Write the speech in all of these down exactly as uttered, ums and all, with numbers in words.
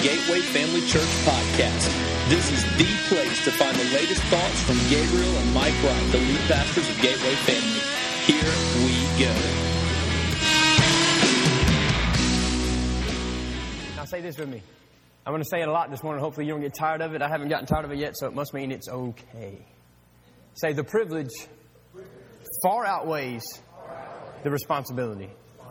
Gateway Family Church podcast. This is the place to find the latest thoughts from Gabriel and Mike Wright, the lead pastors of Gateway Family. Here we go. Now say this with me. I'm going to say it a lot this morning. Hopefully you don't get tired of it. I haven't gotten tired of it yet, so it must mean it's okay. Say the privilege far outweighs the responsibility.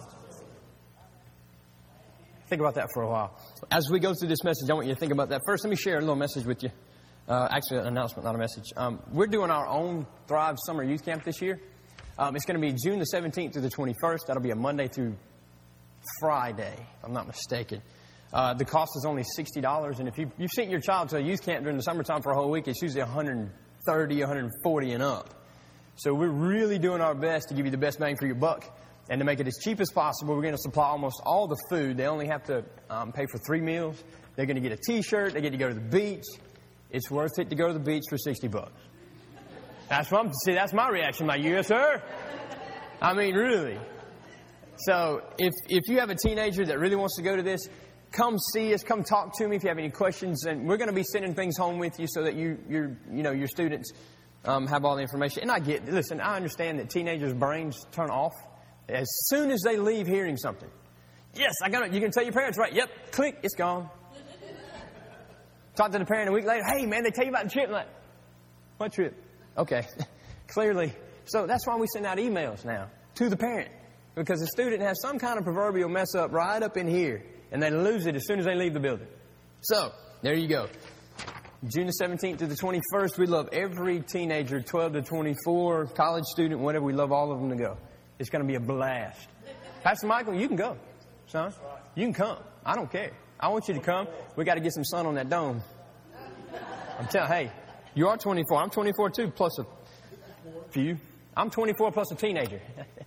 Think about that for a while. As we go through this message, I want you to think about that. First, let me share a little message with you. Uh, actually, an announcement, not a message. Um, we're doing our own Thrive Summer Youth Camp this year. Um, it's going to be June the seventeenth through the twenty-first. That'll be a Monday through Friday, if I'm not mistaken. Uh, the cost is only sixty dollars. And if you, you've sent your child to a youth camp during the summertime for a whole week, it's usually one hundred thirty, one hundred forty and up. So we're really doing our best to give you the best bang for your buck. And to make it as cheap as possible, we're going to supply almost all the food. They only have to um, pay for three meals. They're going to get a T-shirt. They get to go to the beach. It's worth it to go to the beach for sixty bucks. That's what I'm, see, that's my reaction, like, yes, sir. I mean, really. So if if you have a teenager that really wants to go to this, come see us. Come talk to me if you have any questions. And we're going to be sending things home with you so that you your you know your students um, have all the information. And I get, listen, I understand that teenagers' brains turn off as soon as they leave hearing something. Yes, I got it. You can tell your parents, right? Yep, click, it's gone. Talk to the parent a week later. Hey, man, they tell you about the trip. I'm like, what trip? Okay, clearly. So that's why we send out emails now to the parent, because the student has some kind of proverbial mess up right up in here, and they lose it as soon as they leave the building. So there you go. June the seventeenth to the twenty-first. We love every teenager, twelve to twenty-four, college student, whatever. We love all of them to go. It's going to be a blast. Pastor Michael, you can go, son. You can come. I don't care. I want you to come. We got to get some sun on that dome. I'm telling, hey, you are twenty-four. I'm twenty-four too, plus a few. I'm twenty-four plus a teenager.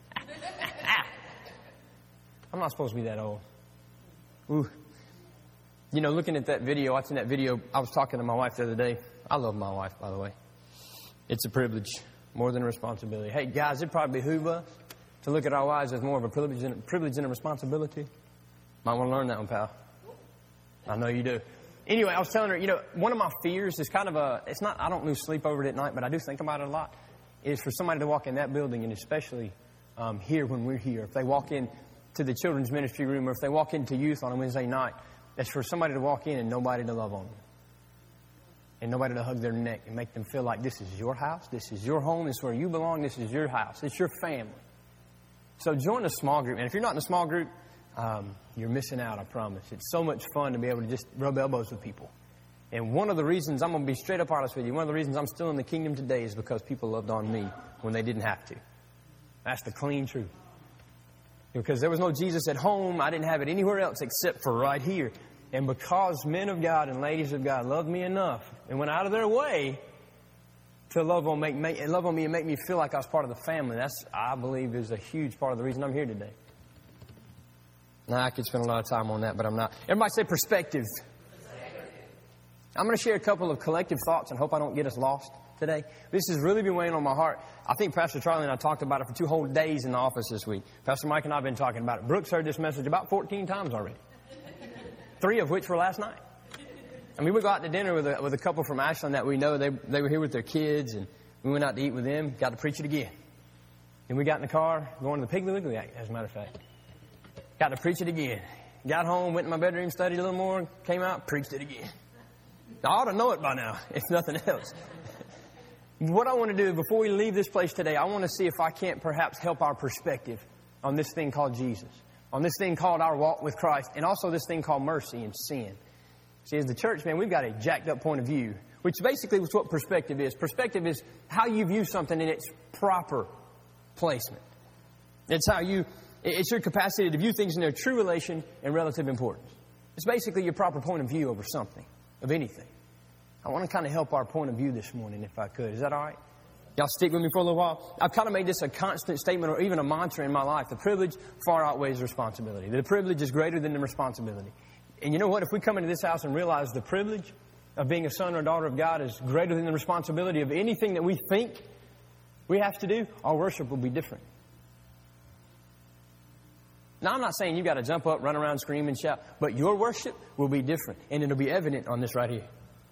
I'm not supposed to be that old. Ooh. You know, looking at that video, watching that video, I was talking to my wife the other day. I love my wife, by the way. It's a privilege, more than a responsibility. Hey, guys, it'd probably behoove us to look at our wives as more of a privilege and a, privilege and a responsibility. Might want to learn that one, pal. I know you do. Anyway, I was telling her, you know, one of my fears is kind of a, it's not, I don't lose sleep over it at night, but I do think about it a lot, is for somebody to walk in that building, and especially um, here when we're here. If they walk in to the children's ministry room, or if they walk into youth on a Wednesday night, that's for somebody to walk in and nobody to love on them. And nobody to hug their neck and make them feel like this is your house, this is your home, this is where you belong, this is your house, it's your family. So join a small group. And if you're not in a small group, um, you're missing out, I promise. It's so much fun to be able to just rub elbows with people. And one of the reasons, I'm going to be straight up honest with you, one of the reasons I'm still in the kingdom today is because people loved on me when they didn't have to. That's the clean truth. Because there was no Jesus at home, I didn't have it anywhere else except for right here. And because men of God and ladies of God loved me enough and went out of their way to love on, make, make, love on me and make me feel like I was part of the family, that's, I believe, is a huge part of the reason I'm here today. Now, I could spend a lot of time on that, but I'm not. Everybody say perspective. I'm going to share a couple of collective thoughts and hope I don't get us lost today. This has really been weighing on my heart. I think Pastor Charlie and I talked about it for two whole days in the office this week. Pastor Mike and I have been talking about it. Brooks heard this message about fourteen times already. Three of which were last night. I mean, we go out to dinner with a, with a couple from Ashland that we know. They they were here with their kids, and we went out to eat with them. Got to preach it again. And we got in the car, going to the Piggly Wiggly Act, as a matter of fact. Got to preach it again. Got home, went in my bedroom, studied a little more, came out, preached it again. I ought to know it by now, if nothing else. What I want to do before we leave this place today, I want to see if I can't perhaps help our perspective on this thing called Jesus, on this thing called our walk with Christ, and also this thing called mercy and sin. See, as the church, man, we've got a jacked up point of view, which basically is what perspective is. Perspective is how you view something in its proper placement. It's how you, it's your capacity to view things in their true relation and relative importance. It's basically your proper point of view over something, of anything. I want to kind of help our point of view this morning, if I could. Is that all right? Y'all stick with me for a little while? I've kind of made this a constant statement or even a mantra in my life. The privilege far outweighs responsibility. The privilege is greater than the responsibility. And you know what? If we come into this house and realize the privilege of being a son or daughter of God is greater than the responsibility of anything that we think we have to do, our worship will be different. Now, I'm not saying you got to jump up, run around, scream, and shout, but your worship will be different, and it'll be evident on this right here.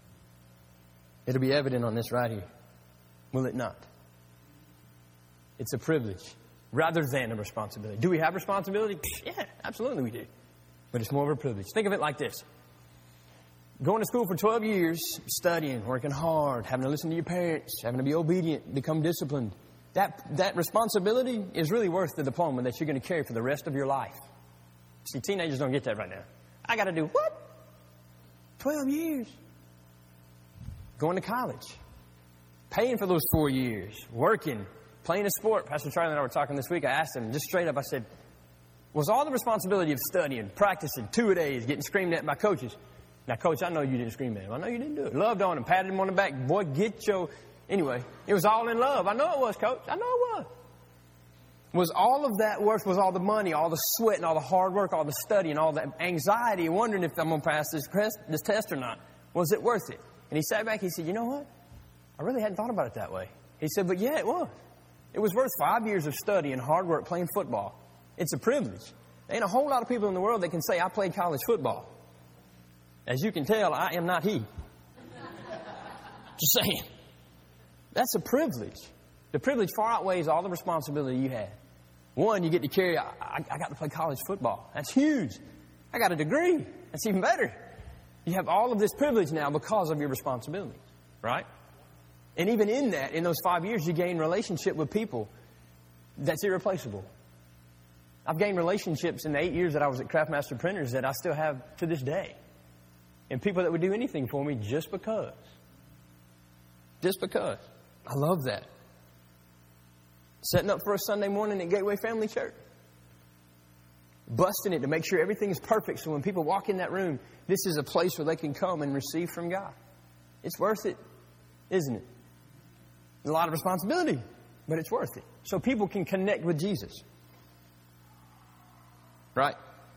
It'll be evident on this right here. Will it not? It's a privilege rather than a responsibility. Do we have responsibility? Yeah, absolutely we do. But it's more of a privilege. Think of it like this. Going to school for twelve years, studying, working hard, having to listen to your parents, having to be obedient, become disciplined. That, that responsibility is really worth the diploma that you're going to carry for the rest of your life. See, teenagers don't get that right now. I got to do what? twelve years. Going to college. Paying for those four years. Working. Playing a sport. Pastor Charlie and I were talking this week. I asked him just straight up, I said, was all the responsibility of studying, practicing, two-a-days, getting screamed at by coaches? Now, Coach, I know you didn't scream at him. I know you didn't do it. Loved on him, patted him on the back. Boy, get your... Anyway, it was all in love. I know it was, Coach. I know it was. Was all of that worth, was all the money, all the sweat, and all the hard work, all the study, and all the anxiety, wondering if I'm going to pass this, this test or not? Was it worth it? And he sat back, he said, you know what? I really hadn't thought about it that way. He said, but yeah, it was. It was worth five years of study and hard work playing football. It's a privilege. There ain't a whole lot of people in the world that can say, I played college football. As you can tell, I am not he. Just saying. That's a privilege. The privilege far outweighs all the responsibility you had. One, you get to carry, I, I got to play college football. That's huge. I got a degree. That's even better. You have all of this privilege now because of your responsibilities, right? And even in that, in those five years, you gain relationship with people that's irreplaceable. I've gained relationships in the eight years that I was at Craftmaster Printers that I still have to this day. And people that would do anything for me just because. Just because. I love that. Setting up for a Sunday morning at Gateway Family Church. Busting it to make sure everything is perfect so when people walk in that room, this is a place where they can come and receive from God. It's worth it, isn't it? There's a lot of responsibility, but it's worth it. So people can connect with Jesus. Right?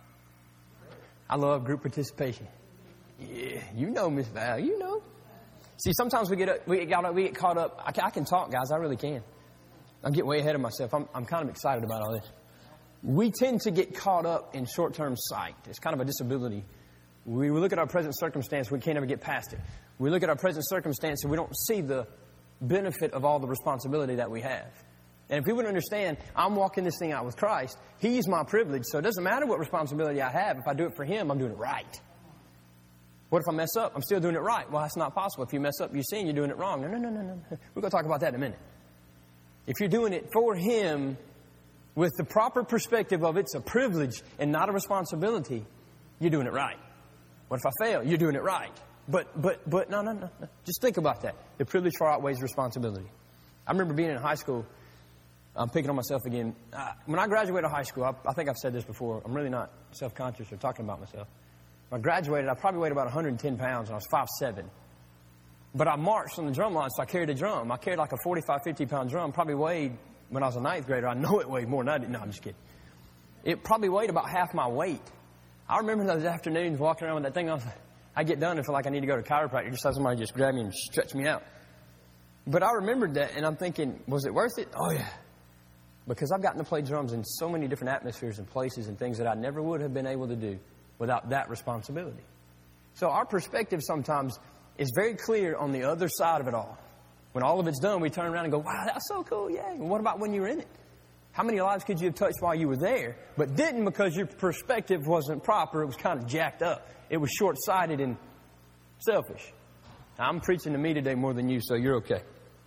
I love group participation. Yeah, you know, Miss Val, you know. See, sometimes we get up, we get, we get caught up. I can, I can talk, guys. I really can. I'm getting way ahead of myself. I'm, I'm kind of excited about all this. We tend to get caught up in short-term sight. It's kind of a disability. We look at our present circumstance, we can't ever get past it. We look at our present circumstance and we don't see the benefit of all the responsibility that we have. And if we would understand, I'm walking this thing out with Christ. He's my privilege, so it doesn't matter what responsibility I have. If I do it for Him, I'm doing it right. What if I mess up? I'm still doing it right. Well, that's not possible. If you mess up, you're seeing you're doing it wrong. No, no, no, no, no. We're going to talk about that in a minute. If you're doing it for Him with the proper perspective of it's a privilege and not a responsibility, you're doing it right. What if I fail? You're doing it right. But, but, but, no, no, no, no. Just think about that. The privilege far outweighs responsibility. I remember being in high school. I'm picking on myself again. Uh, when I graduated high school, I, I think I've said this before. I'm really not self-conscious or talking about myself. When I graduated, I probably weighed about one hundred ten pounds, and I was five seven. But I marched on the drum line, so I carried a drum. I carried like a forty-five, fifty-pound drum. Probably weighed, when I was a ninth grader, I know it weighed more than I did. No, I'm just kidding. It probably weighed about half my weight. I remember those afternoons walking around with that thing on. I get done and feel like I need to go to chiropractor. Just have somebody just grab me and stretch me out. But I remembered that, and I'm thinking, was it worth it? Oh, yeah. Because I've gotten to play drums in so many different atmospheres and places and things that I never would have been able to do without that responsibility. So our perspective sometimes is very clear on the other side of it all. When all of it's done, we turn around and go, wow, that's so cool, yeah. And what about when you were in it? How many lives could you have touched while you were there, but didn't because your perspective wasn't proper? It was kind of jacked up. It was short-sighted and selfish. Now, I'm preaching to me today more than you, so you're okay.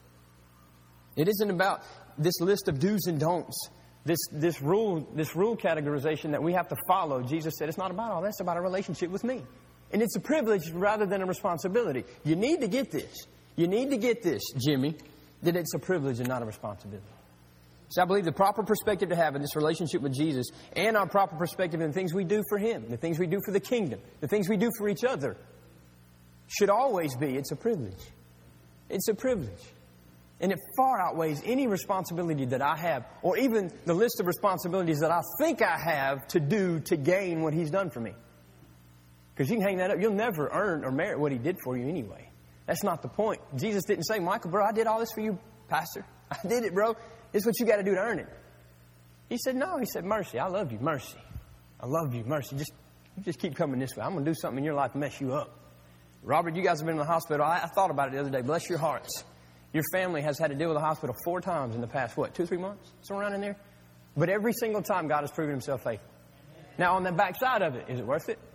It isn't about this list of do's and don'ts, this this rule this rule categorization that we have to follow. Jesus said it's not about all that. It's about a relationship with me. And it's a privilege rather than a responsibility. You need to get this. You need to get this, Jimmy, that it's a privilege and not a responsibility. So I believe the proper perspective to have in this relationship with Jesus and our proper perspective in the things we do for Him, the things we do for the kingdom, the things we do for each other, should always be, it's a privilege. It's a privilege. And it far outweighs any responsibility that I have, or even the list of responsibilities that I think I have to do to gain what He's done for me. Because you can hang that up. You'll never earn or merit what He did for you anyway. That's not the point. Jesus didn't say, Michael, bro, I did all this for you, Pastor. I did it, bro. This is what you got to do to earn it. He said, no. He said, mercy. I love you. Mercy. I love you. Mercy, just, you just keep coming this way. I'm going to do something in your life to mess you up. Robert, you guys have been in the hospital. I, I thought about it the other day. Bless your hearts. Your family has had to deal with the hospital four times in the past, what, two, three months? Somewhere around in there? But every single time, God has proven himself faithful. Now, on the backside of it, is it worth it?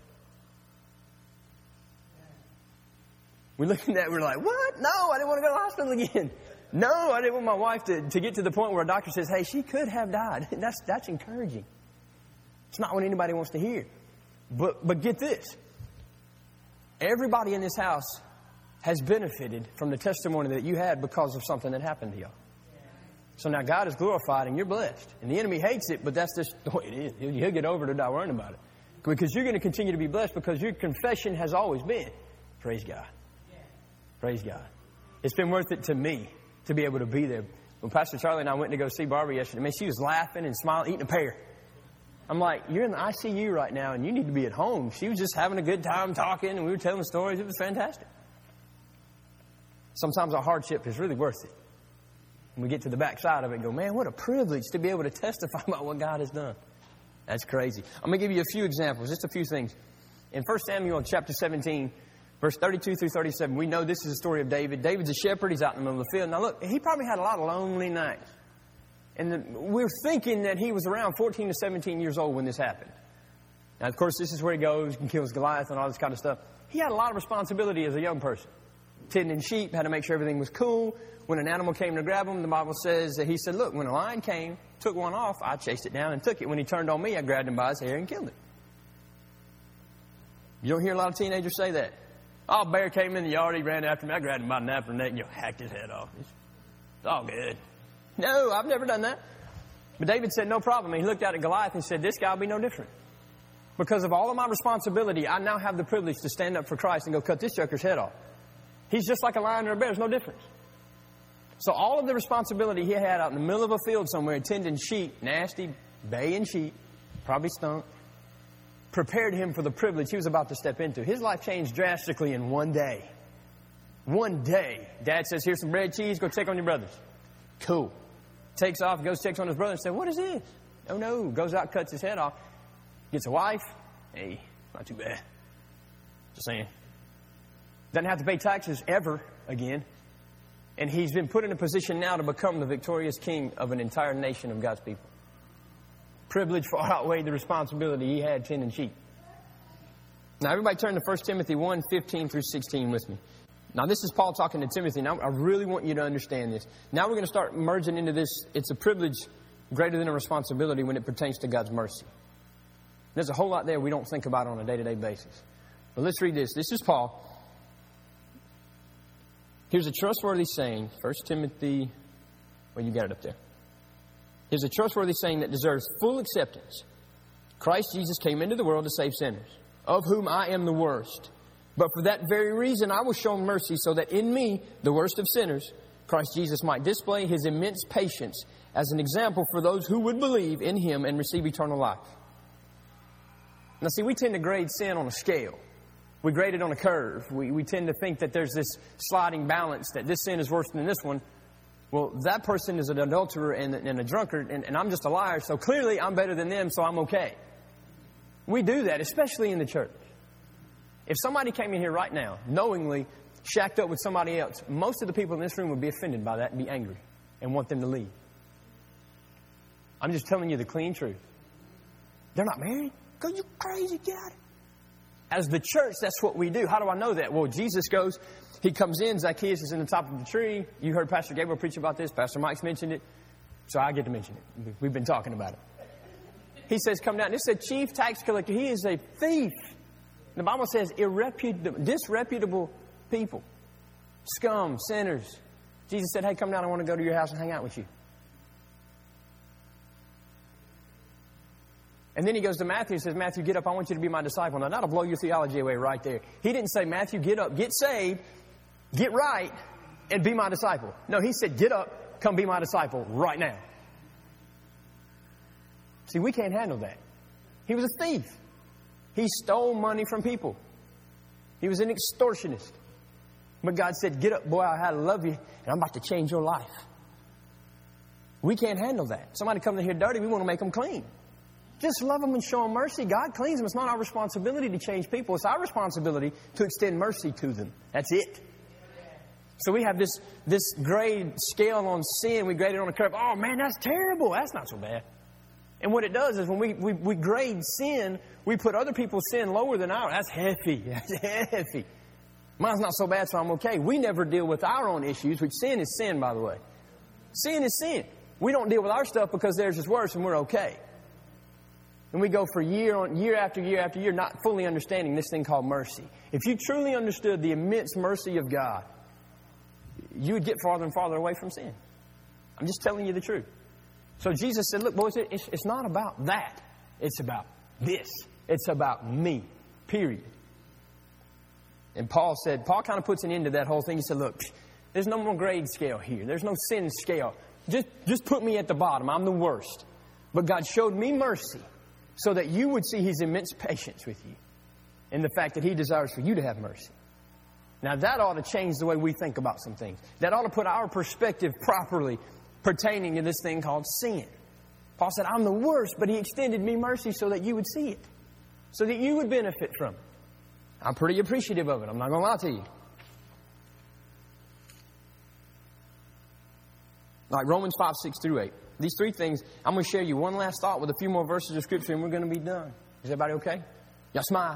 We look at that, we're like, what? No, I didn't want to go to the hospital again. No, I didn't want my wife to, to get to the point where a doctor says, hey, she could have died. That's, that's encouraging. It's not what anybody wants to hear. But, but get this. Everybody in this house has benefited from the testimony that you had because of something that happened to y'all. So now God is glorified and you're blessed. And the enemy hates it, but that's just the way it is. He'll, he'll get over it or die worrying about it. Because you're going to continue to be blessed because your confession has always been, praise God. Praise God. It's been worth it to me to be able to be there. When Pastor Charlie and I went to go see Barbara yesterday, man, she was laughing and smiling, eating a pear. I'm like, you're in the I C U right now and you need to be at home. She was just having a good time talking and we were telling stories. It was fantastic. Sometimes our hardship is really worth it. And we get to the backside of it and go, man, what a privilege to be able to testify about what God has done. That's crazy. I'm going to give you a few examples, just a few things. In First Samuel chapter seventeen, verse thirty-two through thirty-seven, we know this is the story of David. David's a shepherd. He's out in the middle of the field. Now look, he probably had a lot of lonely nights. And the, we're thinking that he was around fourteen to seventeen years old when this happened. Now, of course, this is where he goes and kills Goliath and all this kind of stuff. He had a lot of responsibility as a young person. Tending sheep, had to make sure everything was cool. When an animal came to grab him, the Bible says that he said, look, when a lion came, took one off, I chased it down and took it. When he turned on me, I grabbed him by his hair and killed it. You don't hear a lot of teenagers say that. Oh, a bear came in the yard, he ran after me, I grabbed him by the nape of the neck and you know, hacked his head off. It's, it's all good. No, I've never done that. But David said, no problem. He looked out at Goliath and said, this guy will be no different. Because of all of my responsibility, I now have the privilege to stand up for Christ and go cut this joker's head off. He's just like a lion or a bear. There's no difference. So all of the responsibility he had out in the middle of a field somewhere, tending sheep, nasty, baying sheep, probably stunk, prepared him for the privilege he was about to step into. His life changed drastically in one day. One day. Dad says, here's some bread, cheese, go check on your brothers. Cool. Takes off, goes, checks on his brother and says, what is this? Oh no. Goes out, cuts his head off. Gets a wife. Hey, not too bad. Just saying. Doesn't have to pay taxes ever again. And he's been put in a position now to become the victorious king of an entire nation of God's people. Privilege far outweighed the responsibility he had tending sheep. Now, everybody turn to First Timothy one, fifteen through sixteen with me. Now, this is Paul talking to Timothy. Now, I really want you to understand this. Now we're going to start merging into this. It's a privilege greater than a responsibility when it pertains to God's mercy. There's a whole lot there we don't think about on a day-to-day basis. But let's read this. This is Paul. Here's a trustworthy saying. First Timothy, well, you got it up there. Here's a trustworthy saying that deserves full acceptance. Christ Jesus came into the world to save sinners, of whom I am the worst. But for that very reason, I was shown mercy so that in me, the worst of sinners, Christ Jesus might display his immense patience as an example for those who would believe in him and receive eternal life. Now, see, we tend to grade sin on a scale. We grade it on a curve. We, we tend to think that there's this sliding balance, that this sin is worse than this one. Well, that person is an adulterer and, and a drunkard, and, and I'm just a liar, so clearly I'm better than them, so I'm okay. We do that, especially in the church. If somebody came in here right now, knowingly shacked up with somebody else, most of the people in this room would be offended by that and be angry and want them to leave. I'm just telling you the clean truth. They're not married? Go, you crazy, get out of it. As the church, that's what we do. How do I know that? Well, Jesus goes, he comes in, Zacchaeus is in the top of the tree. You heard Pastor Gabriel preach about this. Pastor Mike's mentioned it. So I get to mention it. We've been talking about it. He says, come down. This is a chief tax collector. He is a thief. The Bible says irreputable, disreputable people. Scum, sinners. Jesus said, hey, come down. I want to go to your house and hang out with you. And then he goes to Matthew and says, Matthew, get up. I want you to be my disciple. Now, that'll blow your theology away right there. He didn't say, Matthew, get up, get saved, get right, and be my disciple. No, he said, get up, come be my disciple right now. See, we can't handle that. He was a thief. He stole money from people. He was an extortionist. But God said, get up, boy, I love you, and I'm about to change your life. We can't handle that. Somebody comes in here dirty, we want to make them clean. Just love them and show them mercy. God cleans them. It's not our responsibility to change people. It's our responsibility to extend mercy to them. That's it. So we have this, this grade scale on sin. We grade it on a curve. Oh, man, that's terrible. That's not so bad. And what it does is when we, we, we grade sin, we put other people's sin lower than ours. That's heavy. That's heavy. Mine's not so bad, so I'm okay. We never deal with our own issues, which sin is sin, by the way. Sin is sin. We don't deal with our stuff because theirs is worse and we're okay. And we go for year on year after year after year not fully understanding this thing called mercy. If you truly understood the immense mercy of God, you would get farther and farther away from sin. I'm just telling you the truth. So Jesus said, look, boys, it's, it's not about that. It's about this. It's about me, period. And Paul said, Paul kind of puts an end to that whole thing. He said, look, there's no more grade scale here. There's no sin scale. Just, just put me at the bottom. I'm the worst. But God showed me mercy so that you would see His immense patience with you and the fact that He desires for you to have mercy. Now, that ought to change the way we think about some things. That ought to put our perspective properly pertaining to this thing called sin. Paul said, I'm the worst, but He extended me mercy so that you would see it, so that you would benefit from it. I'm pretty appreciative of it. I'm not going to lie to you. Like Romans five, six through eight. These three things, I'm going to share you one last thought with a few more verses of Scripture and we're going to be done. Is everybody okay? Y'all smile.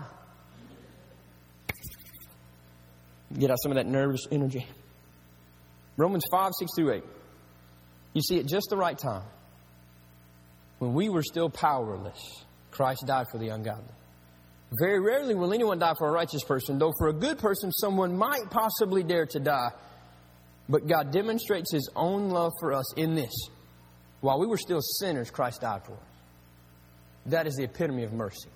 Get out some of that nervous energy. Romans five, six through eight. You see, at just the right time, when we were still powerless, Christ died for the ungodly. Very rarely will anyone die for a righteous person, though for a good person someone might possibly dare to die. But God demonstrates His own love for us in this. While we were still sinners, Christ died for us. That is the epitome of mercy.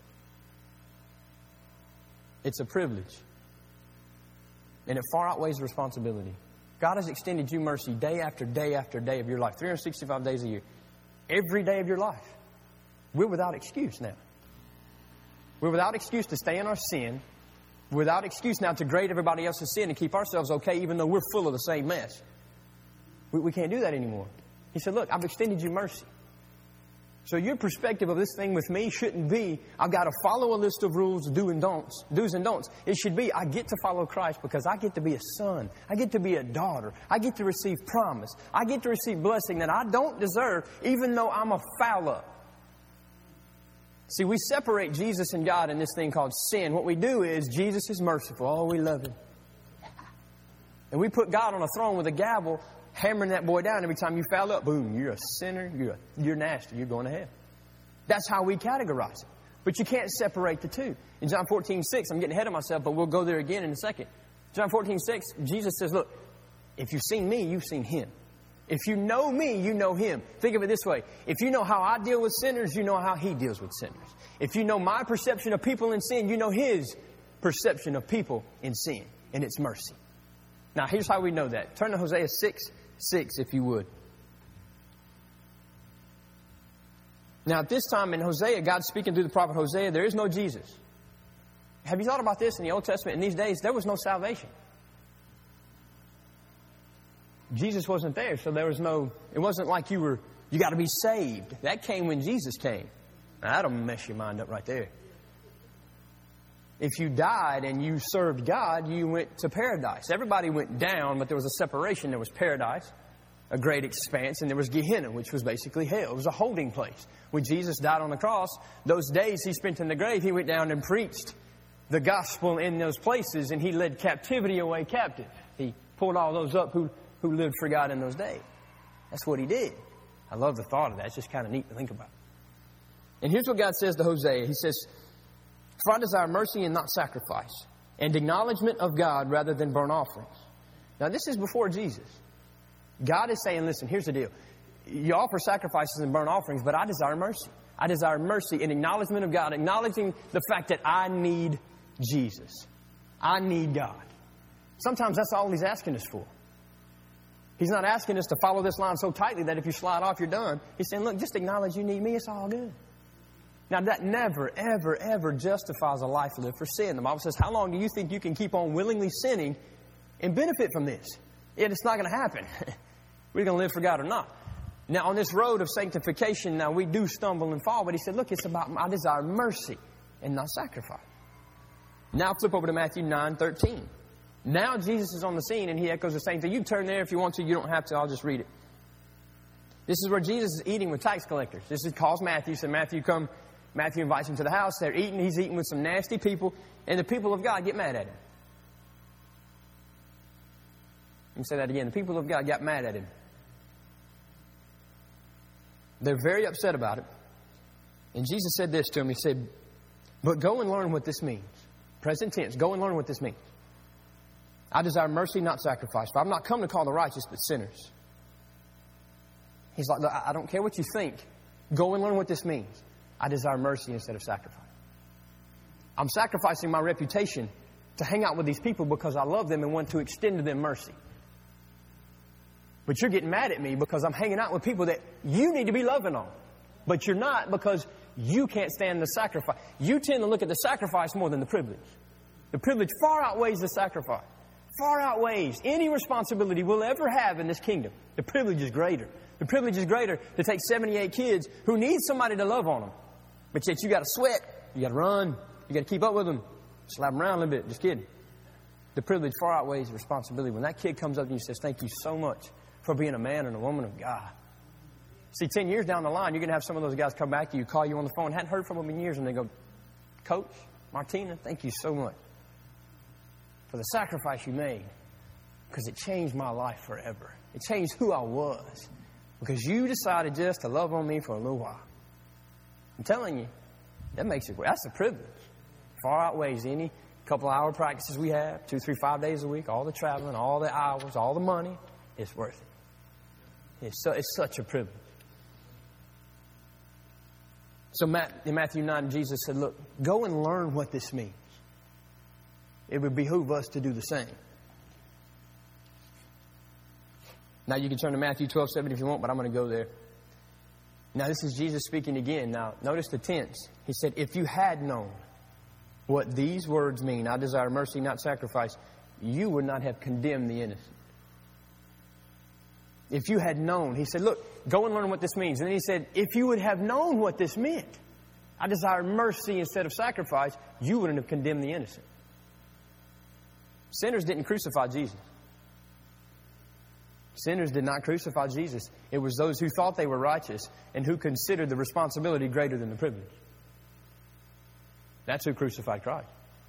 It's a privilege. And it far outweighs the responsibility. God has extended you mercy day after day after day of your life, three hundred sixty-five days a year. Every day of your life. We're without excuse now. We're without excuse to stay in our sin. We're without excuse now to grade everybody else's sin and keep ourselves okay even though we're full of the same mess. We, we can't do that anymore. He said, look, I've extended you mercy. So your perspective of this thing with me shouldn't be, I've got to follow a list of rules, do and don'ts, do's and don'ts. It should be, I get to follow Christ because I get to be a son. I get to be a daughter. I get to receive promise. I get to receive blessing that I don't deserve even though I'm a foul up. See, we separate Jesus and God in this thing called sin. What we do is, Jesus is merciful. Oh, we love Him. And we put God on a throne with a gavel, hammering that boy down every time you foul up. Boom, you're a sinner. You're, a, you're nasty. You're going to hell. That's how we categorize it. But you can't separate the two. In John fourteen, six, I'm getting ahead of myself, but we'll go there again in a second. John fourteen, six, Jesus says, look, if you've seen me, you've seen Him. If you know me, you know Him. Think of it this way. If you know how I deal with sinners, you know how He deals with sinners. If you know my perception of people in sin, you know His perception of people in sin. And it's mercy. Now, here's how we know that. Turn to Hosea six, six, if you would. Now, at this time in Hosea, God's speaking through the prophet Hosea, there is no Jesus. Have you thought about this in the Old Testament? In these days, there was no salvation. Jesus wasn't there, so there was no, it wasn't like you were, you got to be saved. That came when Jesus came. Now, that'll mess your mind up right there. If you died and you served God, you went to paradise. Everybody went down, but there was a separation. There was paradise, a great expanse, and there was Gehenna, which was basically hell. It was a holding place. When Jesus died on the cross, those days He spent in the grave, He went down and preached the gospel in those places, and He led captivity away captive. He pulled all those up who who lived for God in those days. That's what He did. I love the thought of that. It's just kind of neat to think about. And here's what God says to Hosea. He says, for I desire mercy and not sacrifice, and acknowledgement of God rather than burnt offerings. Now, this is before Jesus. God is saying, listen, here's the deal. You offer sacrifices and burnt offerings, but I desire mercy. I desire mercy and acknowledgement of God, acknowledging the fact that I need Jesus. I need God. Sometimes that's all He's asking us for. He's not asking us to follow this line so tightly that if you slide off, you're done. He's saying, look, just acknowledge you need me. It's all good. Now, that never, ever, ever justifies a life lived for sin. The Bible says, how long do you think you can keep on willingly sinning and benefit from this? Yet it's not going to happen. We're going to live for God or not. Now, on this road of sanctification, now we do stumble and fall, but he said, look, it's about, I desire mercy and not sacrifice. Now flip over to Matthew nine thirteen. Now Jesus is on the scene and he echoes the same thing. You turn there if you want to. You don't have to. I'll just read it. This is where Jesus is eating with tax collectors. This is calls Matthew. So Matthew come. Matthew invites him to the house. They're eating. He's eating with some nasty people. And the people of God get mad at him. Let me say that again. The people of God got mad at him. They're very upset about it. And Jesus said this to him. He said, but go and learn what this means. Present tense. Go and learn what this means. I desire mercy, not sacrifice. For I'm not come to call the righteous, but sinners. He's like, look, I don't care what you think. Go and learn what this means. I desire mercy instead of sacrifice. I'm sacrificing my reputation to hang out with these people because I love them and want to extend to them mercy. But you're getting mad at me because I'm hanging out with people that you need to be loving on. But you're not because you can't stand the sacrifice. You tend to look at the sacrifice more than the privilege. The privilege far outweighs the sacrifice. Far outweighs any responsibility we'll ever have in this kingdom. The privilege is greater. The privilege is greater to take seventy-eight kids who need somebody to love on them. But yet you got to sweat. You got to run. You got to keep up with them. Slap them around a little bit. Just kidding. The privilege far outweighs the responsibility. When that kid comes up to you and says, thank you so much for being a man and a woman of God. See, ten years down the line, you're going to have some of those guys come back to you, call you on the phone, hadn't heard from them in years, and they go, Coach, Martina, thank you so much for the sacrifice you made, because it changed my life forever. It changed who I was, because you decided just to love on me for a little while. I'm telling you, that makes it, that's a privilege. Far outweighs any couple hour practices we have, two, three, five days a week, all the traveling, all the hours, all the money. It's worth it. It's, so, it's such a privilege. So in Matthew nine, Jesus said, look, go and learn what this means. It would behoove us to do the same. Now you can turn to Matthew twelve seven if you want, but I'm going to go there. Now this is Jesus speaking again. Now notice the tense. He said, if you had known what these words mean, I desire mercy, not sacrifice, you would not have condemned the innocent. If you had known, he said, look, go and learn what this means. And then he said, if you would have known what this meant, I desire mercy instead of sacrifice, you wouldn't have condemned the innocent. Sinners didn't crucify Jesus. Sinners did not crucify Jesus. It was those who thought they were righteous and who considered the responsibility greater than the privilege. That's who crucified Christ.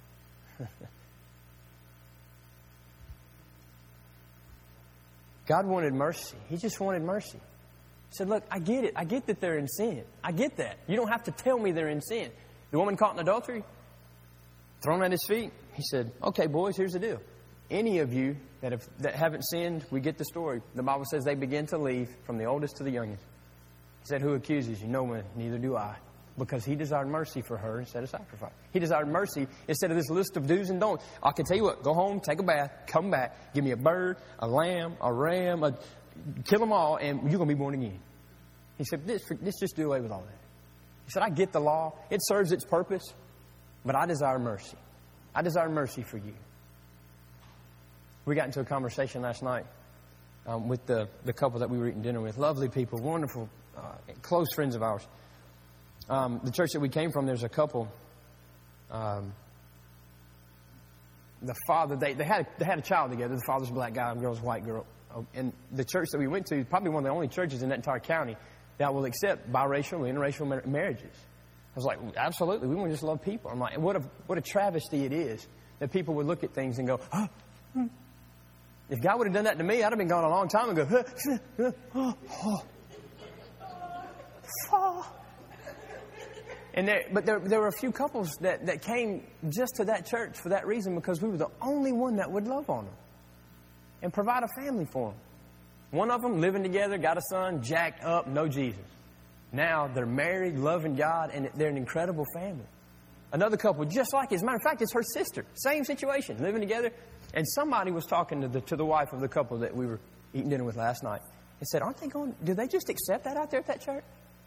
God wanted mercy. He just wanted mercy. He said, look, I get it. I get that they're in sin. I get that. You don't have to tell me they're in sin. The woman caught in adultery, thrown at his feet. He said, okay, boys, here's the deal. Any of you that have that haven't sinned, we get the story. The Bible says they begin to leave from the oldest to the youngest. He said, who accuses you? No one, neither do I. Because he desired mercy for her instead of sacrifice. He desired mercy instead of this list of do's and don'ts. I can tell you what, go home, take a bath, come back, give me a bird, a lamb, a ram, a, kill them all, and you're going to be born again. He said, this, let's just do away with all that. He said, I get the law. It serves its purpose, but I desire mercy. I desire mercy for you. We got into a conversation last night um, with the, the couple that we were eating dinner with. Lovely people, wonderful, uh, close friends of ours. Um, the church that we came from, there's a couple. Um, the father, they, they had they had a child together. The father's a black guy, the girl's a white girl. And the church that we went to is probably one of the only churches in that entire county that will accept biracial, interracial mar- marriages. I was like, absolutely, we want to just love people. I'm like, what a what a travesty it is that people would look at things and go, oh, hmm. If God would have done that to me, I'd have been gone a long time ago. Huh, oh, oh. Oh. And there, but there, there were a few couples that, that came just to that church for that reason, because we were the only one that would love on them and provide a family for them. One of them living together, got a son, jacked up, no Jesus. Now they're married, loving God, and they're an incredible family. Another couple, just like it. As a matter of fact, it's her sister. Same situation, living together. And somebody was talking to the, to the wife of the couple that we were eating dinner with last night and said, aren't they going, do they just accept that out there at that church?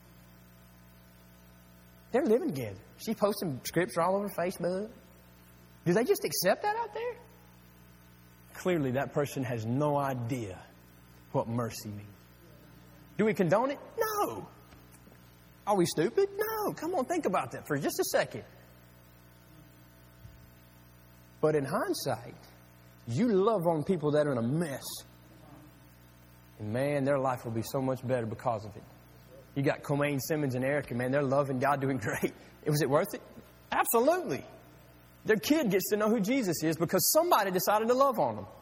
They're living together. She's posting scripture all over Facebook. Do they just accept that out there? Clearly, that person has no idea what mercy means. Do we condone it? No. Are we stupid? No. Come on, think about that for just a second. But in hindsight, you love on people that are in a mess. And man, their life will be so much better because of it. You got Comaine Simmons and Erica, man, they're loving God, doing great. Was it worth it? Absolutely. Their kid gets to know who Jesus is because somebody decided to love on them.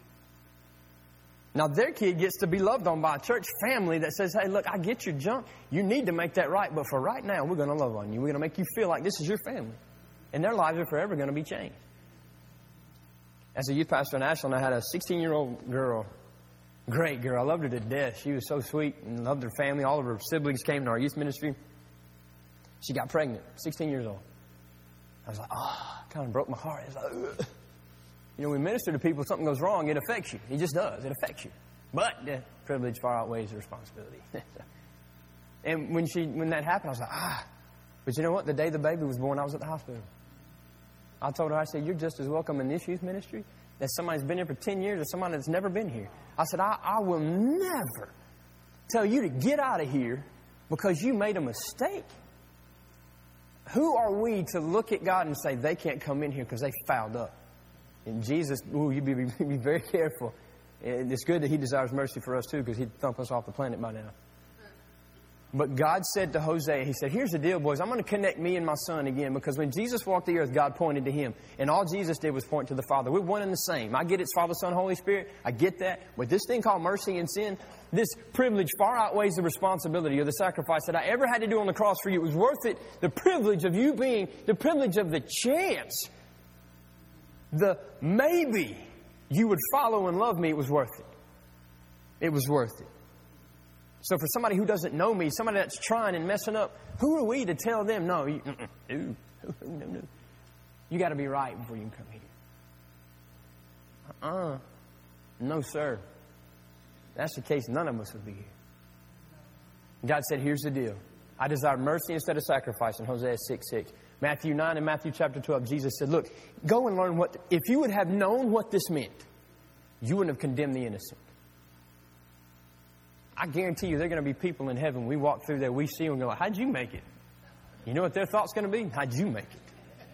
Now, their kid gets to be loved on by a church family that says, hey, look, I get your junk. You need to make that right. But for right now, we're going to love on you. We're going to make you feel like this is your family. And their lives are forever going to be changed. As a youth pastor in Ashland, I had a sixteen-year-old girl. Great girl. I loved her to death. She was so sweet and loved her family. All of her siblings came to our youth ministry. She got pregnant, sixteen years old. I was like, oh, it kind of broke my heart. It's like, ugh. You know, we minister to people, something goes wrong, it affects you. It just does. It affects you. But the privilege far outweighs the responsibility. And when she, when that happened, I was like, ah. But you know what? The day the baby was born, I was at the hospital. I told her, I said, you're just as welcome in this youth ministry as somebody that's been here for ten years or somebody that's never been here. I said, I, I will never tell you to get out of here because you made a mistake. Who are we to look at God and say they can't come in here because they fouled up? And Jesus, ooh, you be, be very careful. And it's good that He desires mercy for us too because He'd thump us off the planet by now. But God said to Hosea, He said, here's the deal, boys. I'm going to connect me and my son again because when Jesus walked the earth, God pointed to Him. And all Jesus did was point to the Father. We're one and the same. I get it's Father, Son, Holy Spirit. I get that. But this thing called mercy and sin, this privilege far outweighs the responsibility or the sacrifice that I ever had to do on the cross for you. It was worth it. The privilege of you being, the privilege of the chance, the maybe you would follow and love me, it was worth it. It was worth it. So for somebody who doesn't know me, somebody that's trying and messing up, who are we to tell them, no, you, no, no, no. You got to be right before you can come here. Uh-uh. No, sir. That's the case, none of us would be here. God said, here's the deal. I desire mercy instead of sacrifice in Hosea six six. Matthew nine and Matthew chapter twelve, Jesus said, look, go and learn what, if you would have known what this meant, you wouldn't have condemned the innocent. I guarantee you there are going to be people in heaven, we walk through there, we see them and go, how'd you make it? You know what their thought's going to be? How'd you make it?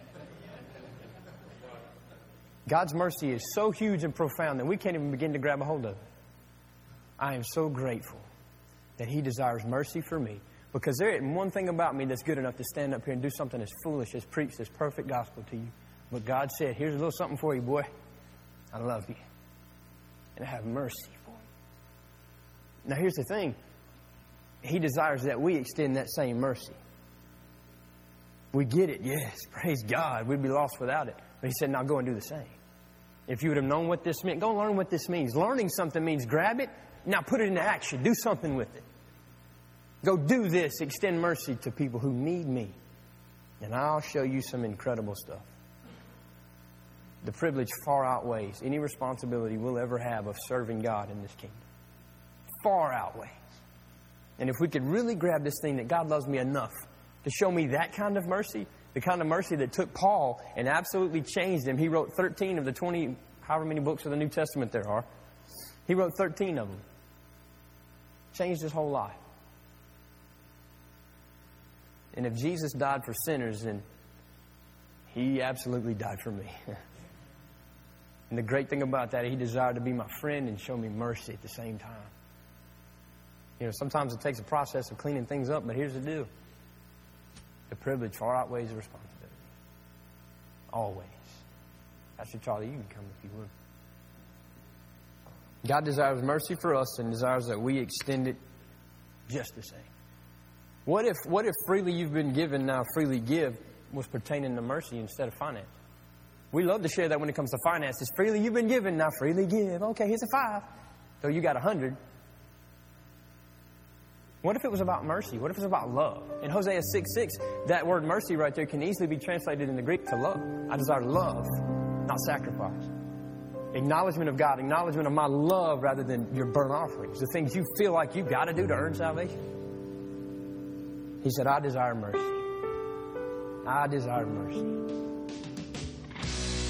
God's mercy is so huge and profound that we can't even begin to grab a hold of it. I am so grateful that He desires mercy for me because there isn't one thing about me that's good enough to stand up here and do something as foolish as preach this perfect gospel to you. But God said, here's a little something for you, boy. I love you. And I have mercy for you. Now, here's the thing. He desires that we extend that same mercy. We get it, yes, praise God. We'd be lost without it. But He said, now go and do the same. If you would have known what this meant, go learn what this means. Learning something means grab it, now put it into action. Do something with it. Go do this. Extend mercy to people who need me. And I'll show you some incredible stuff. The privilege far outweighs any responsibility we'll ever have of serving God in this kingdom. Far outweighs. And if we could really grab this thing that God loves me enough to show me that kind of mercy, the kind of mercy that took Paul and absolutely changed him. He wrote thirteen of the twenty, however many books of the New Testament there are. He wrote thirteen of them. Changed his whole life. And if Jesus died for sinners, then He absolutely died for me. And the great thing about that, He desired to be my friend and show me mercy at the same time. You know, sometimes it takes a process of cleaning things up, but here's the deal. The privilege far outweighs the responsibility. Always. Pastor Charlie, you can come if you would. God desires mercy for us and desires that we extend it just the same. What if, what if freely you've been given, now freely give, was pertaining to mercy instead of finance? We love to share that when it comes to finances. Freely you've been given, now freely give. Okay, here's a five. So you got a hundred. What if it was about mercy? What if it was about love? In Hosea six six, that word mercy right there can easily be translated in the Greek to love. I desire love, not sacrifice. Acknowledgement of God, acknowledgement of my love rather than your burnt offerings. The things you feel like you've got to do to earn salvation. He said, I desire mercy. I desire mercy.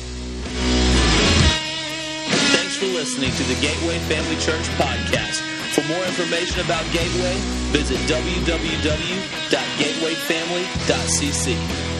Thanks for listening to the Gateway Family Church podcast. For more information about Gateway, visit w w w dot gateway family dot c c.